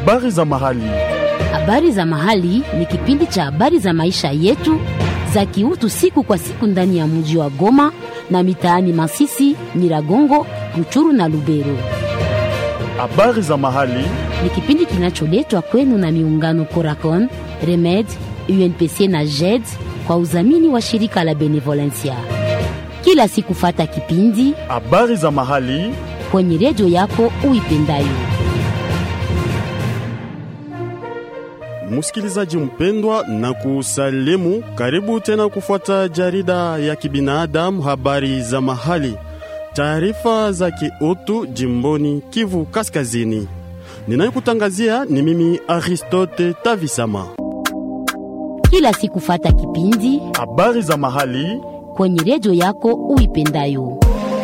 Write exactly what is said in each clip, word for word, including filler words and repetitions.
Habari za mahali. Habari za mahali ni kipindi cha habari za maisha yetu za kiutu siku kwa siku ndani ya mji wa Goma na mitaani Masisi, Nyiragongo, Ruchuru na Lubero. Habari za mahali ni kipindi kinacholetwa kwenu na miungano Coracon, Remed, U N P C na J E D kwa udhamini wa shirika la Benevolencia. Kila siku fata kipindi habari za mahali kwenye redio yako uipendayo. Msikilizaji mpendwa, na kusalimu, karibu tena kufuata jarida ya kibinadamu habari za mahali. Taarifa za kiutu jimboni Kivu Kaskazini. Ninayokutangazia ni mimi Aristote Tavisama. Kila siku fata kipindi habari za mahali kwenye redio yako uipendayo.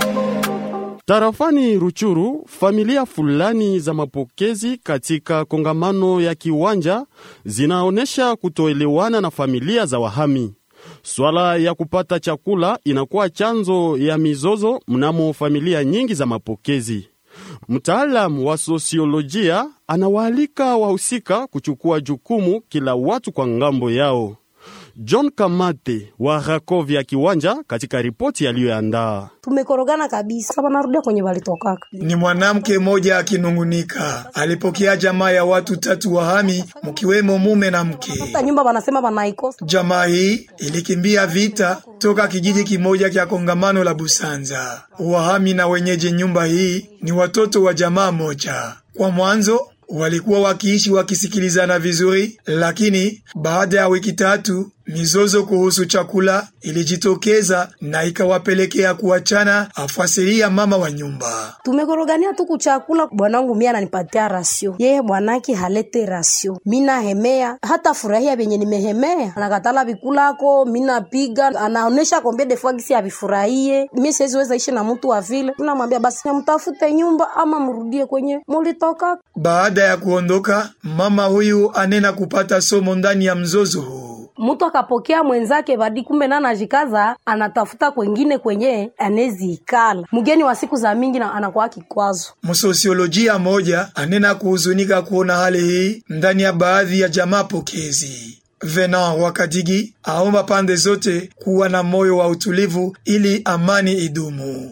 Tarafani Ruchuru, familia fulani za mapokezi katika kongamano ya kiwanja zinaonesha kutoelewana na familia za wahami. Swala ya kupata chakula inakuwa chanzo ya mizozo mnamo familia nyingi za mapokezi. Mtaalamu wa sosiolojia anawaalika wahusika kuchukua jukumu kila watu kwa ngambo yao. John Kamate wa Rakovia kiwanja katika ripoti aliyoandaa. Tumekorogana kabisa, sasa narudia kwenye walitokaka. Ni mwanamke mmoja akinungunika. Alipokea jamaa ya watu tatu wahami, mkiwemo mume na mke. Hata nyumba wanasema wanaikosa. Jamaa hii ilikimbia vita toka kijiji kimoja kia kongamano la Busanza. Wahami na wenyeji nyumba hii ni watoto wa jamaa moja. Kwa mwanzo walikuwa wakiishi wakisikilizana vizuri, lakini baada ya wiki tatu mizozo kuhusu chakula ilijitokeza na ikawapelekea kuachana, afasiria mama wa nyumba. Tumekorogania tu kuchakula, bwanangu mimi ananipatia rasio, yeye bwanaki halete rasio, mina hemea hata furahia benye nimehemea, anakatala bikulako, mina piga, anaonesha kombe de fois ya bifurahie. Mimi siwezi weza ishi na mtu wa vile, tunamwambia basi mtafute nyumba ama mrudie kwenye mulitoka. Baada ya kuondoka, mama huyu anena kupata somo ndani ya mzozo huu. Mtu akapokea mwenzake badi kumbe na anajikaza anatafuta kwengine kwenye anezi ikala. Mgeni wa siku za mingi na anakuwa kikwazo. Msosiolojia moja anena kuhuzunika kuona hali hii ndani ya baadhi ya jamaa pokezi. Venant Wakadigi aomba pande zote kuwa na moyo wa utulivu ili amani idumu.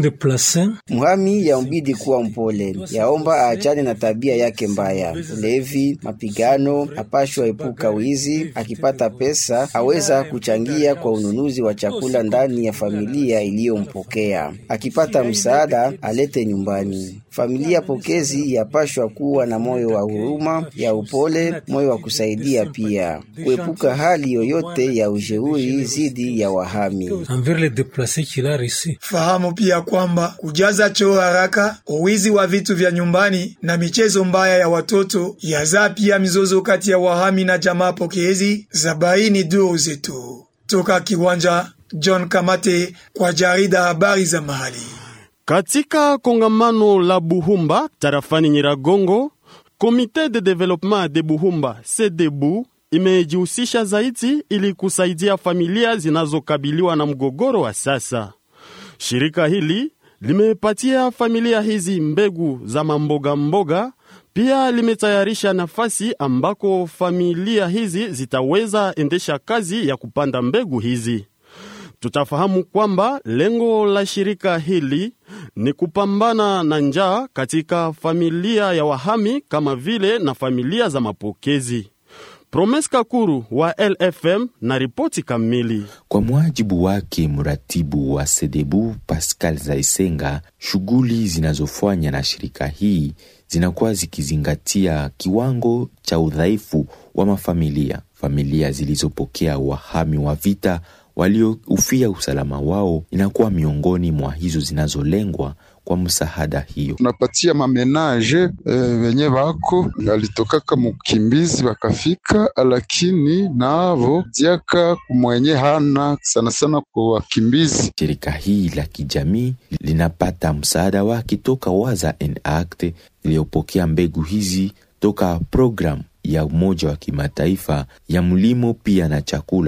Muhami yaumbidi kuwa mpole, yaomba aachane na tabia yake mbaya, ulevi, mapigano, apashwa epuka wizi. Akipata pesa aweza kuchangia kwa ununuzi wa chakula ndani ya familia iliyompokea. Akipata msaada alete nyumbani. Familia pokezi yapashwa kuwa na moyo wa huruma, ya upole, moyo wa kusaidia pia, kuepuka hali yoyote ya ujeuri zidi ya wahami. Fahamu pia kwamba kujaza choo haraka, uwizi wa vitu vya nyumbani na michezo mbaya ya watoto yazaa pia mizozo kati ya wahami na jamaa pokezi za baini duru zetu. Toka kiwanja, John Kamate kwa jarida habari za mahali. Katika kongamano la Buhumba tarafani Nyiragongo, Comité de Développement de Buhumba C D B U imejihusisha zaidi ili kusaidia familia zinazokabiliwa na mgogoro wa sasa. Shirika hili limepatia familia hizi mbegu za mamboga mboga, pia limetayarisha nafasi ambako familia hizi zitaweza endesha kazi ya kupanda mbegu hizi. Tutafahamu kwamba lengo la shirika hili ni kupambana na njaa katika familia ya wahami kama vile na familia za mapokezi. Promes Kakuru wa L F M na ripoti kamili. Kwa muajibu wake mratibu wa C D B U Pascal Zaisenga, shughuli zinazofanya na shirika hii zinakuwa zikizingatia kiwango cha udhaifu wa mafamilia. Familia zilizopokea wahami wa vita walioufia usalama wao inakuwa miongoni mwa hizo zinazolengwa kwa msaada hiyo. Tunapatia mamenaje wenye eh, wako alitokaka mukimbizi wakafika, lakini navo diaka kumwenye hana sana sana kwa wakimbizi. Shirika hii la kijamii linapata msaada wake toka Waza and Act iliyopokea mbegu hizi toka program ya Umoja wa Kimataifa ya mlimo pia na chakula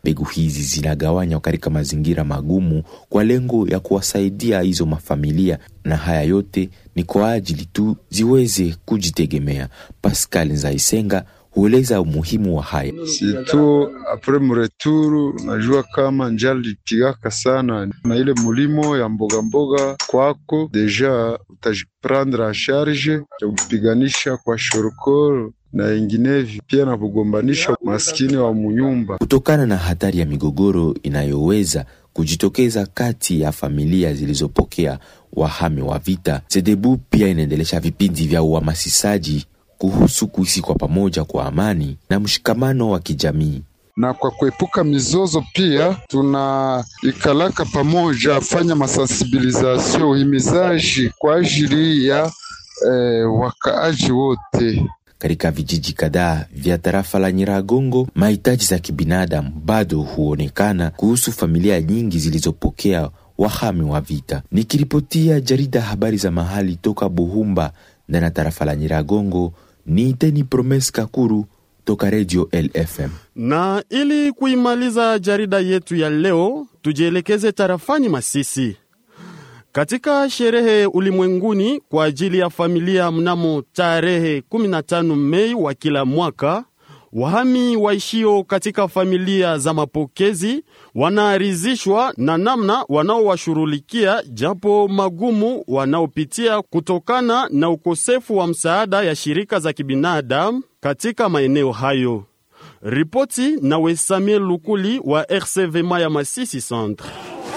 Mbegu hizi zinagawanywa katika mazingira magumu kwa lengo ya kuwasaidia hizo mafamilia, na haya yote ni kwa ajili tu ziweze kujitegemea. Pascal Nzaisenga hueleza umuhimu wa haya. Situ apre mreturu najua kama njali tigaka sana na ile mulimo ya mboga mboga kwako deja utajiprendre a charge ya kupiganisha kwa shorokoro na inginevi pia na kugombanisha maskini wa munyumba. Kutokana na hatari ya migogoro inayoweza kujitokeza kati ya familia zilizopokea wahami wa vita, Sedebu pia inaendelesha vipindi vya uhamasishaji kuhusu kuishi kwa pamoja kwa amani na mshikamano wa kijamii. Na kwa kuepuka mizozo pia tunaikalaka pamoja fanya masensibilisation, uhimizaji kwa ajili ya eh, wakaaji wote. Katika vijiji kadhaa vya tarafa la Nyiragongo, mahitaji za kibinadamu bado huonekana kuhusu familia nyingi zilizopokea wahami wa vita. Nikiripotia jarida habari za mahali toka Buhumba na tarafa la Nyiragongo, ni Teni Promes Kakuru toka Radio L F M. Na ili kuimaliza jarida yetu ya leo, tujielekeze tarafani Masisi. Katika sherehe ulimwenguni kwa ajili ya familia mnamo tarehe kumi na tano Mei wa kila mwaka, wahami waishio katika familia za mapokezi wanarizishwa na namna wanaowashughulikia japo magumu wanaopitia kutokana na ukosefu wa msaada ya shirika za kibinadamu katika maeneo hayo. Ripoti na we Samuel Lukuli wa R C V M ya Masisi Centre.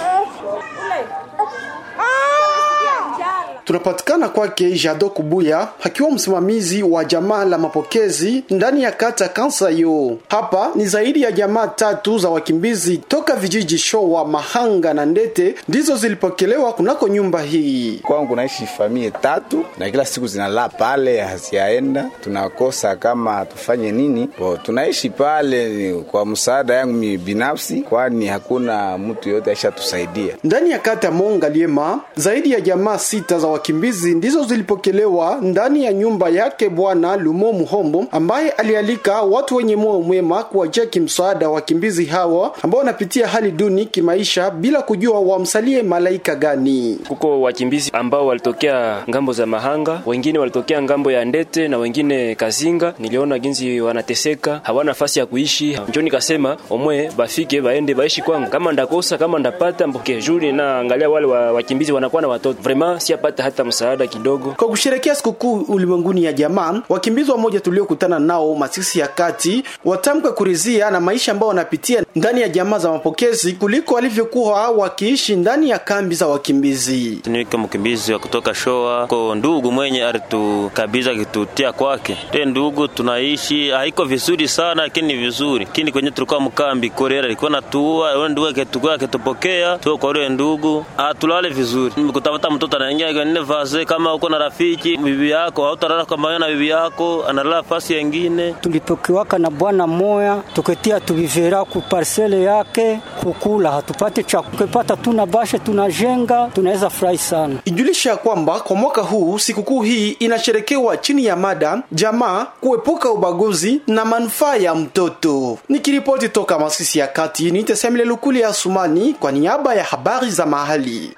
Tunapatikana kwake Jado Kubuya, akiwa msimamizi wa jamaa la mapokezi ndani ya kata Kansayo. Hapa ni zaidi ya jamaa tatu za wakimbizi toka vijiji Showa, Mahanga na Ndete ndizo zilipokelewa kunako nyumba hii. Kwangu naishi familia tatu na kila siku zinalala pale haziaenda. Tunakosa kama tufanye nini. Bo, tunaishi pale kwa msaada yangu binafsi, kwani hakuna mtu yote ashatusaidia. Ndani ya kata Monga Liema, zaidi ya jamaa sita za wakimbizi ndizo zilipokelewa ndani ya nyumba yake Bwana Lumo Muhombo, ambaye alialika watu wenye moyo mwema kuwajia kimsaada wakimbizi hawa ambao wanapitia hali duni kimaisha bila kujua wamsalie malaika gani. Kuko wakimbizi ambao walitokea ngambo za Mahanga, wengine walitokea ngambo ya Ndete na wengine Kazinga. Niliona ginzi wanateseka, hawana nafasi ya kuishi. Njoo nikasema omwe bafike baende baishi kwangu. Kama ndakosa kama ndapata mboke juri na angalia wale wakimbizi wanakuwa na watoto. Vraiment si apata hata msaada kidogo. Kwa kusherehekea sikukuu ulimwenguni ya jamaa, wakimbizi wamoja tuliokutana nao Masisi ya kati watamka kurizia na maisha ambao wanapitia ndani ya jamaa za mapokezi kuliko walivyokuwa wakiishi ndani ya kambi za wakimbizi. Tunika mkimbizi wa kutoka Showa, kwa ndugu mwenye alitukabidha kitutia kwake. Te ndugu tunaishi haiko vizuri sana, lakini vizuri. Kini kwenye tulikuwa mkambi Korera ilikuwa natuua, wale ndugu ketukua ketupokea, tuo kwa wale ndugu, atulale vizuri. Kutafuta mtoto anaingia kwenye vaze, kama uko na rafiki bibi yako hautalala kama na bibi yako analala fasi nyingine. Tulipokiwaka na bwana moya tuketia tubivera ku parcele yake kukula, hatupate cha kupata, tunabashe tunajenga, tunaweza furahi sana. Ijulisha kwamba kwa mwaka huu sikukuu hii inasherekewa chini ya mada jamaa kuepuka ubaguzi na manufaa ya mtoto. Nikiripoti toka Masisi ya kati, ni Tesemile Lukuli ya Sumani kwa niaba ya habari za mahali.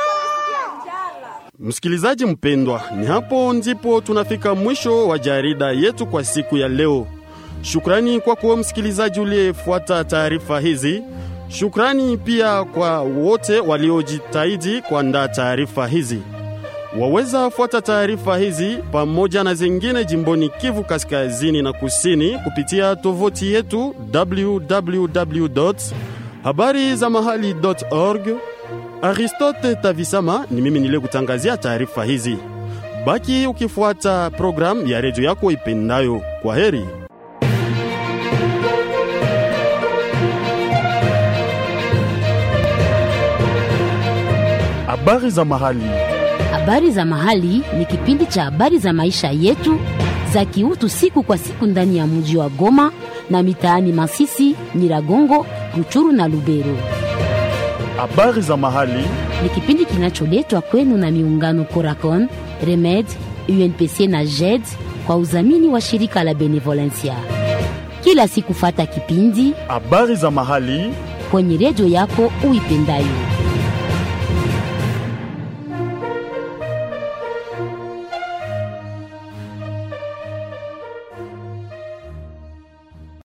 Msikilizaji mpendwa, ni hapo ndipo tunafika mwisho wa jarida yetu kwa siku ya leo. Shukrani kwa kuwa msikilizaji uliyefuata taarifa hizi. Shukrani pia kwa wote waliojitahidi kuandaa taarifa hizi. Waweza fuata taarifa hizi pamoja na zingine jimboni Kivu Kaskazini na Kusini kupitia tovuti yetu w w w dot habari za mahali dot org. Aristote Tavisama ni mimi nile kutangazia taarifa hizi. Baki ukifuata program ya redio yako ipendayo. Kwa heri. Habari za mahali. Habari za mahali ni kipindi cha habari za maisha yetu za kiutu siku kwa siku ndani ya mji wa Goma na mitaani Masisi, Nyiragongo, Ruchuru na Lubero. Habari za mahali ni kipindi kinacholetwa kwenu na miungano Coracon, Remed, U N P C na J E D kwa udhamini wa shirika la Benevolencia. Kila siku fata kipindi habari za mahali kwenye redio yako uipendayo.